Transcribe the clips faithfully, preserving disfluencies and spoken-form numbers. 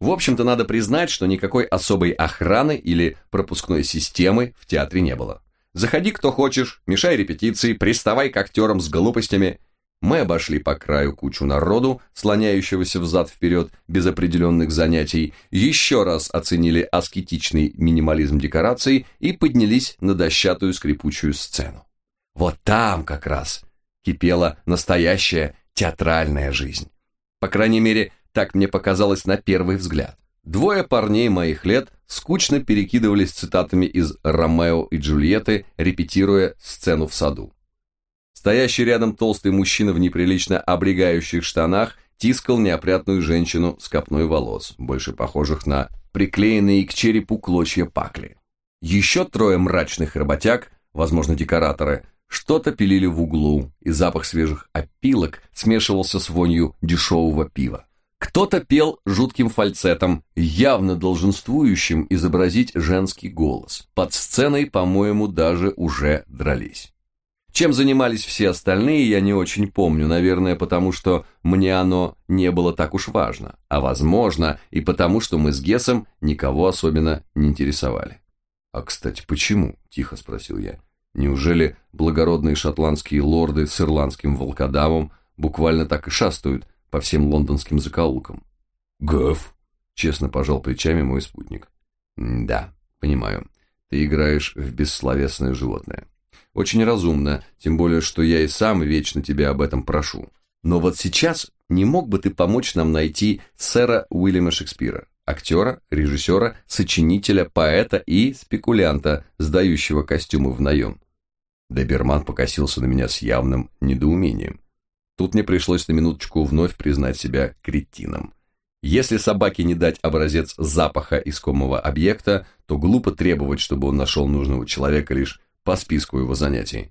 В общем-то, надо признать, что никакой особой охраны или пропускной системы в театре не было. Заходи кто хочешь, мешай репетиции, приставай к актерам с глупостями. Мы обошли по краю кучу народу, слоняющегося взад-вперед без определенных занятий, еще раз оценили аскетичный минимализм декораций и поднялись на дощатую скрипучую сцену. Вот там как раз кипела настоящая театральная жизнь. По крайней мере, так мне показалось на первый взгляд. Двое парней моих лет скучно перекидывались цитатами из «Ромео и Джульетты», репетируя сцену в саду. Стоящий рядом толстый мужчина в неприлично облегающих штанах тискал неопрятную женщину с копной волос, больше похожих на приклеенные к черепу клочья пакли. Еще трое мрачных работяг, возможно, декораторы, что-то пилили в углу, и запах свежих опилок смешивался с вонью дешевого пива. Кто-то пел жутким фальцетом, явно долженствующим изобразить женский голос. Под сценой, по-моему, даже уже дрались. Чем занимались все остальные, я не очень помню, наверное, потому что мне оно не было так уж важно, а возможно и потому, что мы с Гесом никого особенно не интересовали. «А, кстати, почему?» – тихо спросил я. «Неужели благородные шотландские лорды с ирландским волкодавом буквально так и шастают по всем лондонским закоулкам?» «Гав!» – честно пожал плечами мой спутник. «Да, понимаю, ты играешь в бессловесное животное. Очень разумно, тем более, что я и сам вечно тебя об этом прошу. Но вот сейчас не мог бы ты помочь нам найти сэра Уильяма Шекспира, актера, режиссера, сочинителя, поэта и спекулянта, сдающего костюмы в наем?» Доберман покосился на меня с явным недоумением. Тут мне пришлось на минуточку вновь признать себя кретином. Если собаке не дать образец запаха искомого объекта, то глупо требовать, чтобы он нашел нужного человека лишь по списку его занятий.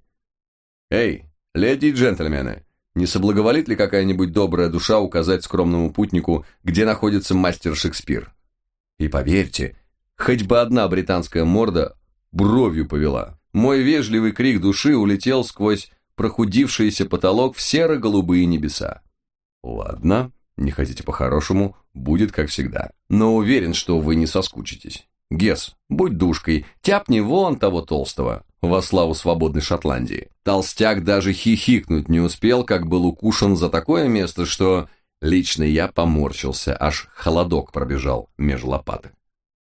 «Эй, леди и джентльмены, не соблаговолит ли какая-нибудь добрая душа указать скромному путнику, где находится мастер Шекспир?» И поверьте, хоть бы одна британская морда бровью повела. Мой вежливый крик души улетел сквозь прохудившийся потолок в серо-голубые небеса. «Ладно, не хотите по-хорошему, будет как всегда, но уверен, что вы не соскучитесь. Гес, будь душкой, тяпни вон того толстого, во славу свободной Шотландии». Толстяк даже хихикнуть не успел, как был укушен за такое место, что лично я поморщился, аж холодок пробежал меж лопаток.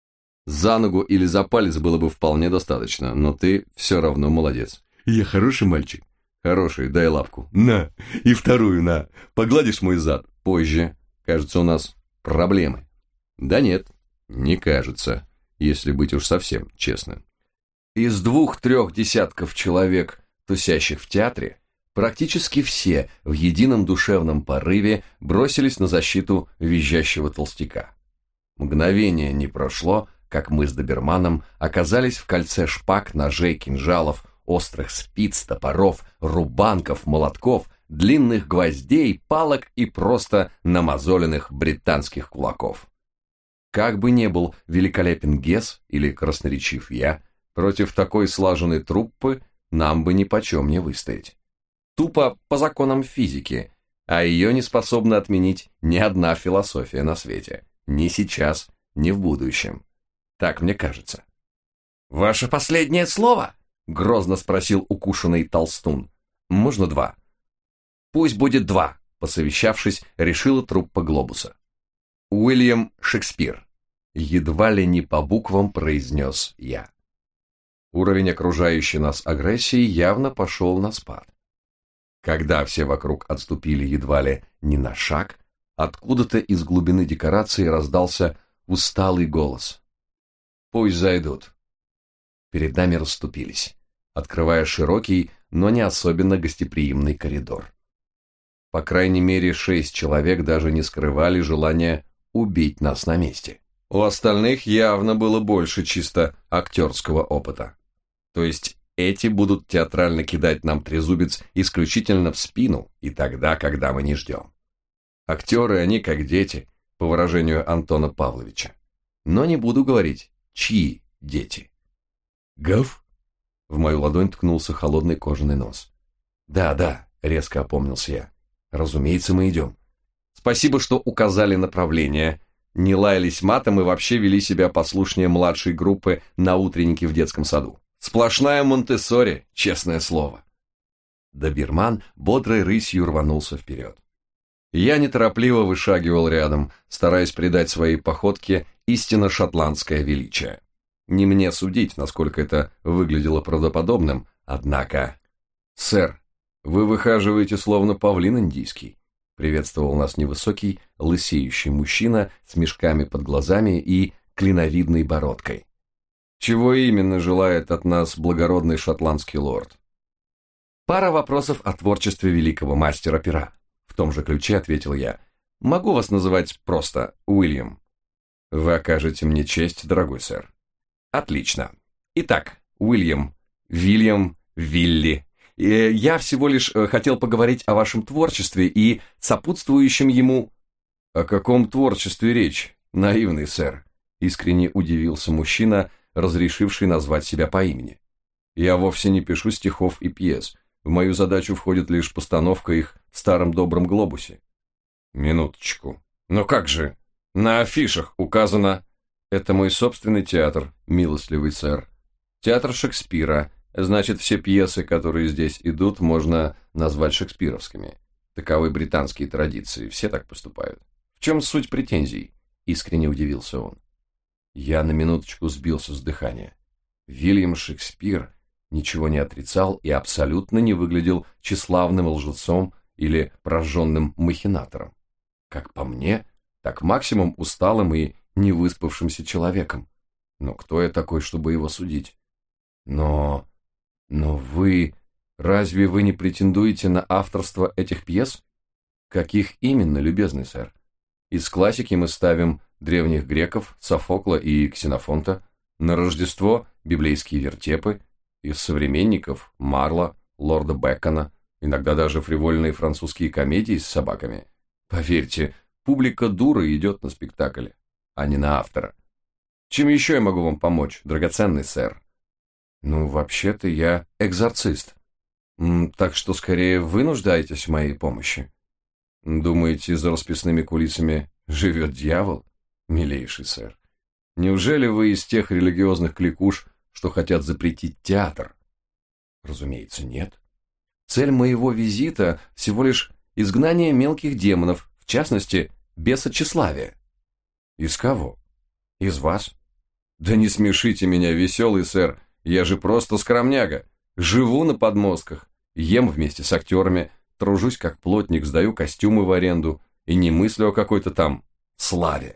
За ногу или за палец было бы вполне достаточно, но ты все равно молодец. «Я хороший мальчик?» «Хороший, дай лапку». «На, и вторую на, погладишь мой зад?» «Позже. Кажется, у нас проблемы». «Да нет, не кажется, если быть уж совсем честным». Из двух-трех десятков человек, тусящих в театре, практически все в едином душевном порыве бросились на защиту визжащего толстяка. Мгновение не прошло, как мы с доберманом оказались в кольце шпаг, ножей, кинжалов, острых спиц, топоров, рубанков, молотков, длинных гвоздей, палок и просто намазоленных британских кулаков. Как бы ни был великолепен Гес или красноречив я, против такой слаженной труппы нам бы нипочем не выстоять. Тупо по законам физики, а ее не способна отменить ни одна философия на свете. Ни сейчас, ни в будущем. Так мне кажется. «Ваше последнее слово?» — грозно спросил укушенный толстун. «Можно два?» «Пусть будет два», — посовещавшись, решила труппа глобуса. «Уильям Шекспир», — едва ли не по буквам произнес я. Уровень окружающей нас агрессии явно пошел на спад. Когда все вокруг отступили едва ли не на шаг, откуда-то из глубины декорации раздался усталый голос. «Пусть зайдут». Перед нами расступились, открывая широкий, но не особенно гостеприимный коридор. По крайней мере, шесть человек даже не скрывали желания убить нас на месте. У остальных явно было больше чисто актерского опыта. То есть эти будут театрально кидать нам трезубец исключительно в спину и тогда, когда мы не ждем. Актеры, они как дети, по выражению Антона Павловича. Но не буду говорить, чьи дети. «Гав?» В мою ладонь ткнулся холодный кожаный нос. «Да, да», — резко опомнился я. «Разумеется, мы идем. Спасибо, что указали направление. не лаялись матом и вообще вели себя послушнее младшей группы на утреннике в детском саду. Сплошная Монтессори, честное слово. Доберман бодрой рысью рванулся вперед. Я неторопливо вышагивал рядом, стараясь придать своей походке истинно шотландское величие. Не мне судить, насколько это выглядело правдоподобным, однако... «Сэр, вы выхаживаете словно павлин индийский», — приветствовал нас невысокий, лысеющий мужчина с мешками под глазами и клиновидной бородкой. «Чего именно желает от нас благородный шотландский лорд?» «Пара вопросов о творчестве великого мастера пера», — в том же ключе ответил я. «Могу вас называть просто Уильям?» «Вы окажете мне честь, дорогой сэр». «Отлично. Итак, Уильям, Вильям, Вилли. Я всего лишь хотел поговорить о вашем творчестве и сопутствующем ему...» «О каком творчестве речь, наивный сэр?» — искренне удивился мужчина, разрешивший назвать себя по имени. «Я вовсе не пишу стихов и пьес. В мою задачу входит лишь постановка их в старом добром глобусе». «Минуточку. Но как же? На афишах указано...» «Это мой собственный театр, милостливый сэр. Театр Шекспира. Значит, все пьесы, которые здесь идут, можно назвать шекспировскими. Таковы британские традиции, все так поступают. В чем суть претензий?» — искренне удивился он. Я на минуточку сбился с дыхания. Вильям Шекспир ничего не отрицал и абсолютно не выглядел тщеславным лжецом или прожженным махинатором. Как по мне, так максимум усталым и невыспавшимся человеком. Но кто я такой, чтобы его судить? Но... но вы... разве вы не претендуете на авторство этих пьес? Каких именно, любезный сэр? Из классики мы ставим древних греков, Софокла и Ксенофонта, на Рождество библейские вертепы, из современников Марла, лорда Бэкона, иногда даже фривольные французские комедии с собаками. Поверьте, публика дура идет на спектакль, а не на автора. Чем еще я могу вам помочь, драгоценный сэр? Ну, вообще-то я экзорцист, так что скорее вы нуждаетесь в моей помощи. Думаете, за расписными кулисами живет дьявол? Милейший сэр, неужели вы из тех религиозных кликуш, что хотят запретить театр? Разумеется, нет. Цель моего визита всего лишь изгнание мелких демонов, в частности, беса тщеславия. Из кого? Из вас. Да не смешите меня, веселый сэр, я же просто скромняга. Живу на подмостках, ем вместе с актерами, тружусь как плотник, сдаю костюмы в аренду и не мыслю о какой-то там славе.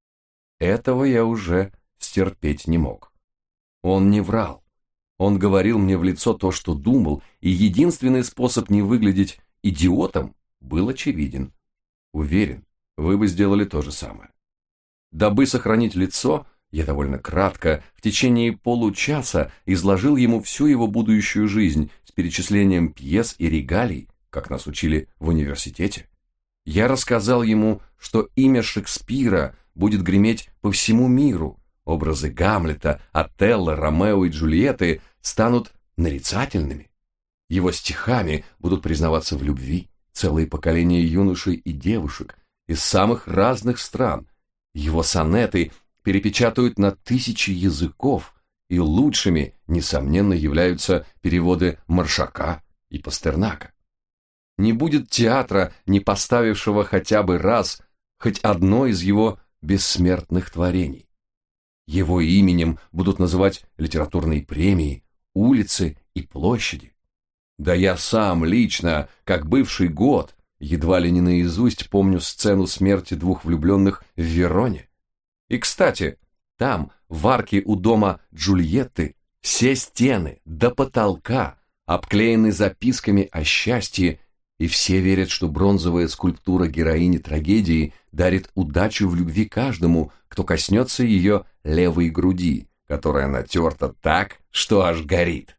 Этого я уже стерпеть не мог. Он не врал. Он говорил мне в лицо то, что думал, и единственный способ не выглядеть идиотом был очевиден. Уверен, вы бы сделали то же самое. Дабы сохранить лицо, я довольно кратко, в течение получаса изложил ему всю его будущую жизнь с перечислением пьес и регалий, как нас учили в университете. Я рассказал ему, что имя Шекспира будет греметь по всему миру, образы Гамлета, Отелло, Ромео и Джульетты станут нарицательными. Его стихами будут признаваться в любви целые поколения юношей и девушек из самых разных стран. Его сонеты перепечатают на тысячи языков, и лучшими, несомненно, являются переводы Маршака и Пастернака. Не будет театра, не поставившего хотя бы раз хоть одно из его бессмертных творений. Его именем будут называть литературные премии, улицы и площади. Да я сам лично, как бывший гот, едва ли не наизусть помню сцену смерти двух влюбленных в Вероне. И, кстати, там, в арке у дома Джульетты, все стены до потолка обклеены записками о счастье, и все верят, что бронзовая скульптура героини трагедии дарит удачу в любви каждому, кто коснется ее левой груди, которая натерта так, что аж горит.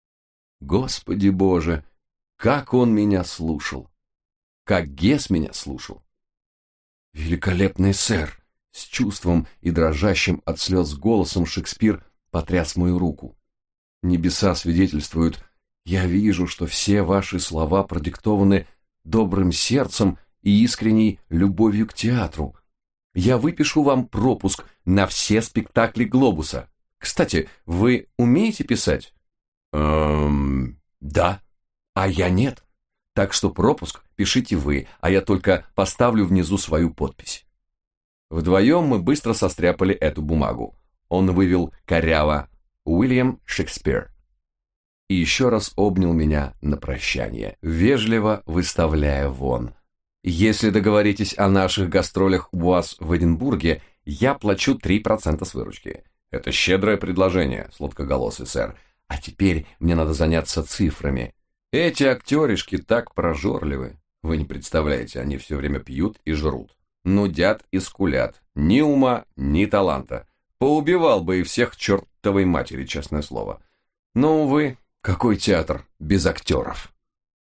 Господи Боже, как он меня слушал! Как Гесс меня слушал! Великолепный сэр! С чувством и дрожащим от слез голосом Шекспир потряс мою руку. Небеса свидетельствуют, я вижу, что все ваши слова продиктованы добрым сердцем и искренней любовью к театру. Я выпишу вам пропуск на все спектакли «Глобуса». Кстати, вы умеете писать? Эм, да. А я нет. Так что пропуск пишите вы, а я только поставлю внизу свою подпись. Вдвоем мы быстро состряпали эту бумагу. Он вывел коряво «Уильям Шекспир» и еще раз обнял меня на прощание, вежливо выставляя вон. Если договоритесь о наших гастролях у вас в Эдинбурге, я плачу три процента с выручки. Это щедрое предложение, сладкоголосый сэр. А теперь мне надо заняться цифрами. Эти актеришки так прожорливы. Вы не представляете, они все время пьют и жрут. Нудят и скулят. Ни ума, ни таланта. Поубивал бы и всех чертовой матери, честное слово. Но, увы, какой театр без актеров?